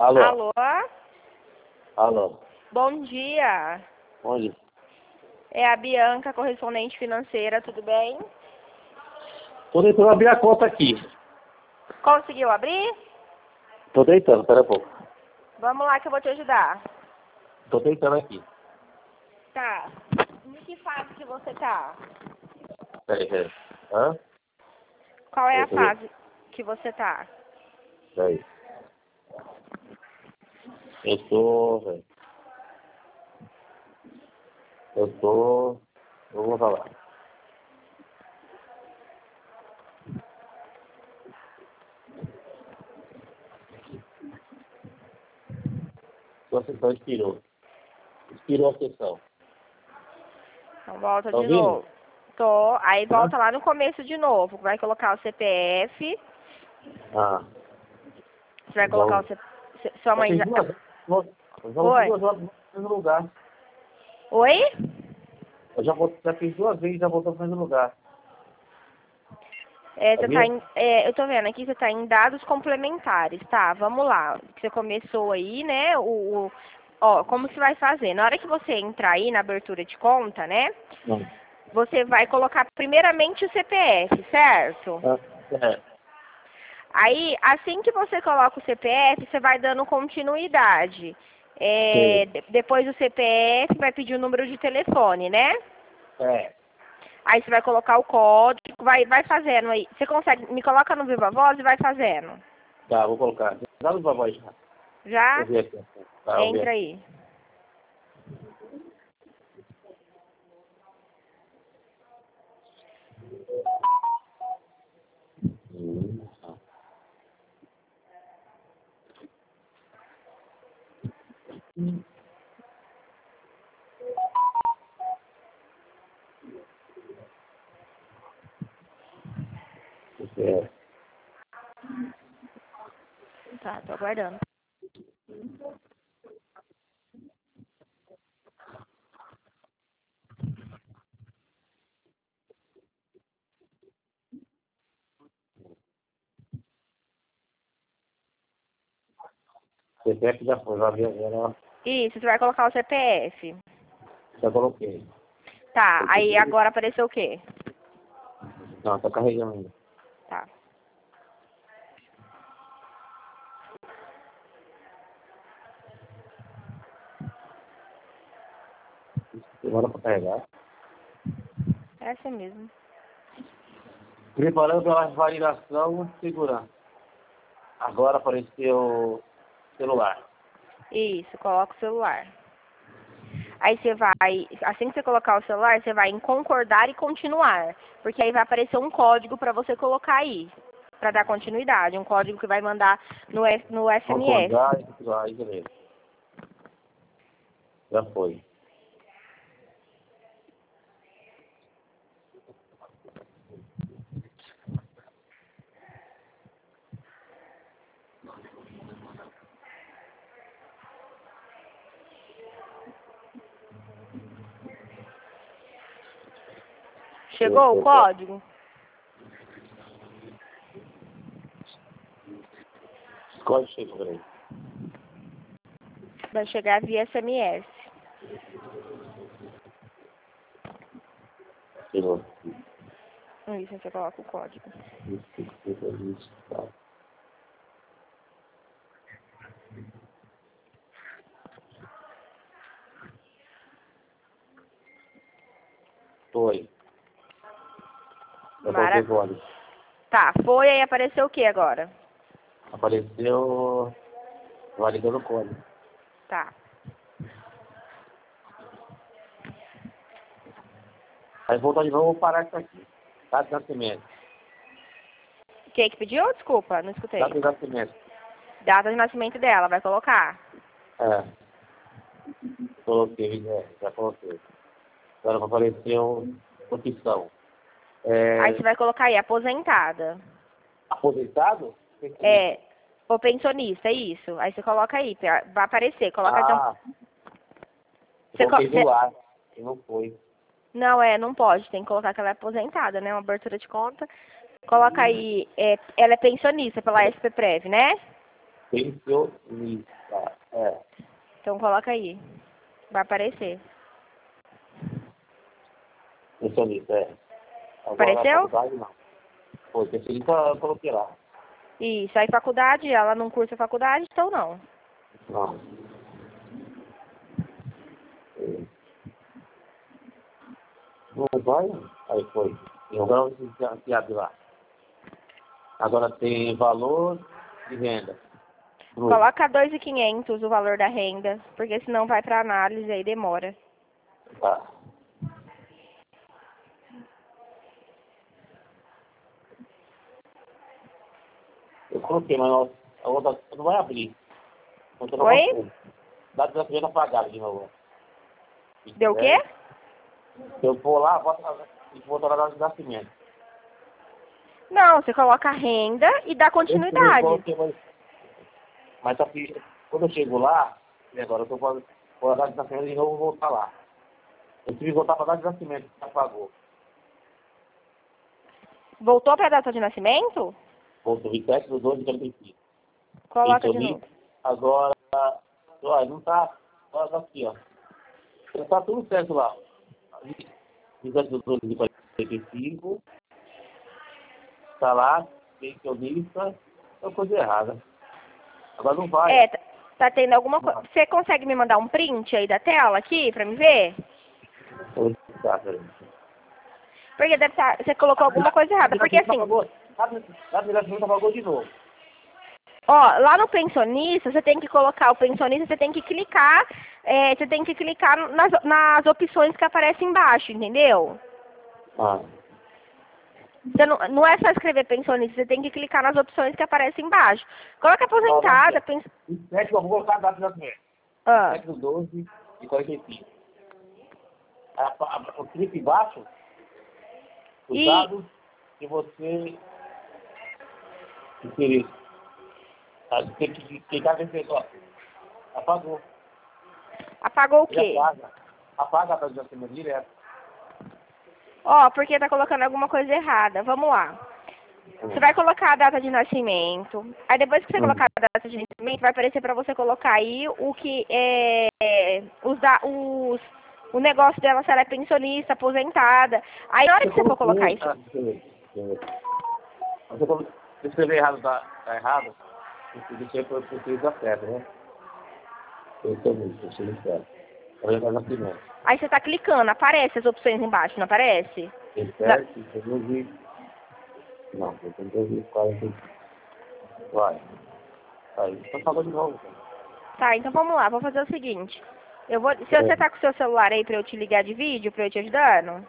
Alô? Alô? Alô? Bom dia. Onde? É a Bianca, correspondente financeira, tudo bem? Tô tentando abrir a conta aqui. Conseguiu abrir? Tô tentando, pera um pouco. Vamos lá que eu vou te ajudar. Tô tentando aqui. Tá. Em que fase que você tá? Peraí. Hã? Qual é a Deixa eu ver. fase que você tá? Peraí. Eu tô, velho. Eu vou falar. Sua sessão expirou. Expirou a sessão. Então volta Tá de ouvindo? novo. Tô. Aí Hã? volta lá no começo de novo. Vai colocar o CPF. Ah. Você vai colocar Vamos. o Sua Já mãe fiz já... duas. Vamos Oi? duas horas no mesmo lugar. Oi? Já fiz duas vezes e já voltou pro mesmo lugar. Você tá Sabia? eu tô vendo aqui, você tá em dados complementares, tá? Vamos lá. Você começou aí, né? Ó, como você vai fazer? Na hora que você entrar aí na abertura de conta, né? Não. Você vai colocar primeiramente o CPF, certo? É. Aí, assim que você coloca o CPF, você vai dando continuidade. Sei. Depois do CPF, vai pedir o número de telefone, né? É. Aí você vai colocar o código, vai fazendo aí. Você consegue, me coloca no Viva Voz e vai fazendo. Tá, vou colocar. Dá no papai já. Já? Vou ver aqui. Tá, vou Entra ver. aí. Tá. É. Tá, tô aguardando. CPF já foi, já vi agora. Isso, você vai colocar o CPF. Já coloquei. Tá, aí agora apareceu o quê? Não, tá carregando ainda. Tá. Demora pra carregar. É assim mesmo. Preparando pela validação de segurança. Agora apareceu o celular. Isso, coloca o celular. Aí você vai, assim que você colocar o celular, você vai em concordar e continuar. Porque aí vai aparecer um código pra você colocar aí. Pra dar continuidade. Um código que vai mandar no SMS. Concordar e continuar, aí beleza. Já foi. Chegou o código? Escolhe, chega, peraí. Vai chegar via SMS. Chegou. Isso, você coloca o código. Isso, tá. Foi. Já coloquei o código. Tá, foi, aí apareceu o que agora? Apareceu validando o código. Tá. Aí voltar de novo, vou parar isso aqui. Data de nascimento. Quem que pediu? Desculpa, não escutei. Data de nascimento. Data de nascimento dela, vai colocar? É. Coloquei, já coloquei. Agora apareceu opção. Aí você vai colocar aí, aposentada. Aposentado? É, ou pensionista, é isso. Aí você coloca aí, vai aparecer. Coloca então. Ah, eu Você, coloquei do lar. E não foi. não, não pode. Tem que colocar que ela é aposentada, né? Uma abertura de conta. Coloca aí, ela é pensionista pela SP Prev, né? pensionista. É. Então coloca aí. Vai aparecer. Pensionista, é. Agora, Apareceu? faculdade, não. Foi, pensionista eu coloquei lá. Isso, aí faculdade, ela não cursa faculdade, então não. Não. Não vai? Aí foi. E agora você abre lá. Agora tem valor de renda. Bruto. Coloca 2.500 o valor da renda, porque senão vai para análise aí demora. Tá. Eu coloquei, mas a outra não vai abrir. Oi? Dá desafio apagado de novo. Deu o quê? Se eu for lá, vou botar lá no nascimento. Não, você coloca a renda e dá continuidade. Mas só que quando eu chego lá, e agora eu tô fazendo a data de nascimento e vou voltar lá. Eu tive que voltar para a data de nascimento, que apagou. Voltou para a data de nascimento? Voltou 27/12/45. Coloca de novo. Agora, ó, não tá. Olha aqui, ó. Tá tudo certo lá. 27/12/45. Tá lá, pensionista, é coisa errada. Agora não vai. É, tá tendo alguma coisa. Você consegue me mandar um print aí da tela aqui pra me ver? Porque deve estar. Você colocou alguma coisa errada. Porque assim. Apagou de novo. Ó, lá no pensionista, você tem que colocar o pensionista, você tem que clicar. Você tem que clicar nas opções que aparecem embaixo, entendeu? Ah. Você não é só escrever pensionista, você tem que clicar nas opções que aparecem embaixo. Coloca aposentada, eu vou colocar a data de nascimento. 27/12/45. O clique embaixo, os dados que você querer. Tem que clicar nesse negócio. Apagou. Apagou o quê? Apaga a data de nascimento direto. Ó, porque tá colocando alguma coisa errada. Vamos lá. Você vai colocar a data de nascimento. Aí depois que você colocar a data de nascimento, vai aparecer para você colocar aí o que é o negócio dela, se ela é pensionista, aposentada. Aí na hora que você for colocar isso. Se escrever errado, tá errado. Deixa eu pôr da certo, né? Pensionista. Aí você tá clicando, aparece as opções embaixo, não aparece? Não, eu tenho que ouvir 45. Vai. Aí, então falou de novo. Tá, então vamos lá, vou fazer o seguinte. Se você tá com o seu celular aí pra eu te ligar de vídeo, pra eu te ajudando?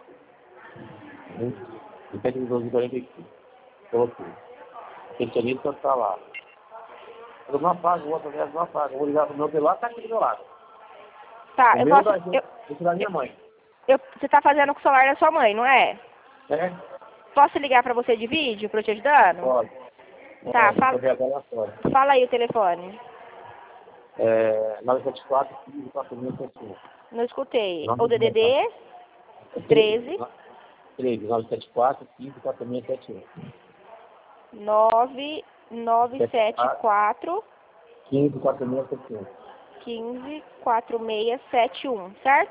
27/12/45. Coloquei. Pensionista tá lá. Eu não apago, o outro não apaga. Eu vou ligar pro meu celular, tá aqui do meu lado. Tá, eu posso... Esse da minha mãe. Você tá fazendo com o celular da sua mãe, não é? É? Posso ligar pra você de vídeo, pra eu te ajudando? Pode. Tá, fala aí o telefone. 974 15 Não escutei. O DDD 13 974 15 4671. 9974 15 4671. 15 4671, certo?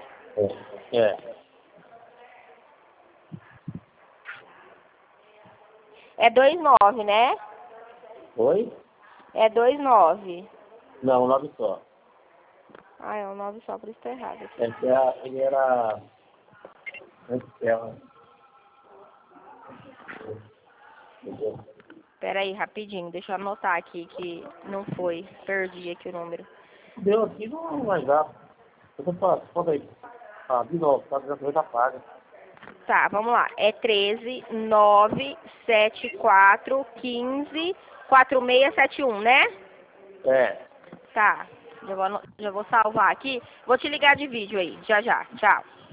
É 29, né? Oi? É 29. Não, 9 só. Ah, é um 9 só, por isso tá errado. Ele era... Antes dela. Pera aí, rapidinho, deixa eu anotar aqui que não foi. Perdi aqui o número. Deu aqui, não vai dar. Eu tô falando, pode aí. De novo, tá dizendo que apaga. Tá, vamos lá. É 13 974 15 4671, né? É. Tá. Já vou salvar aqui. Vou te ligar de vídeo aí. Já. Tchau.